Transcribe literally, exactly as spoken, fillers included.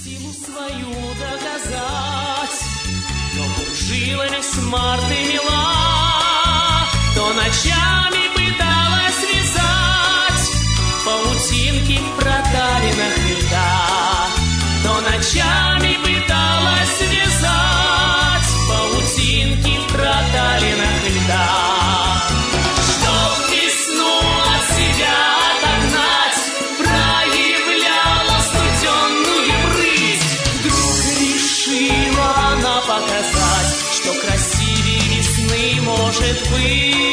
силу свою доказать. То кружилась Марта мила, то ночами пыталась вязать паутинки в проталинах льда, то ночами пыталась вязать паутинки в проталинах льда. Чтоб весну от себя отогнать, проявляла студенную прыть. Вдруг решила она показать, что красивее весны может быть.